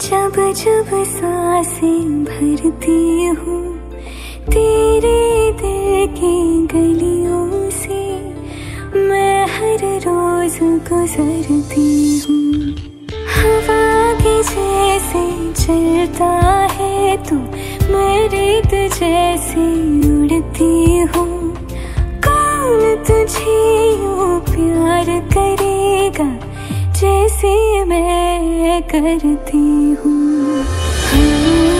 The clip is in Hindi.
जब जब सांसें भरती हूँ तेरे दिल की गलियों से, मैं हर रोज गुजरती हूँ। हवा के जैसे चलता है तू, मैं रेत जैसे उड़ती हूँ। कौन तुझे यूँ प्यार करेगा जैसे मैं करती हूँ।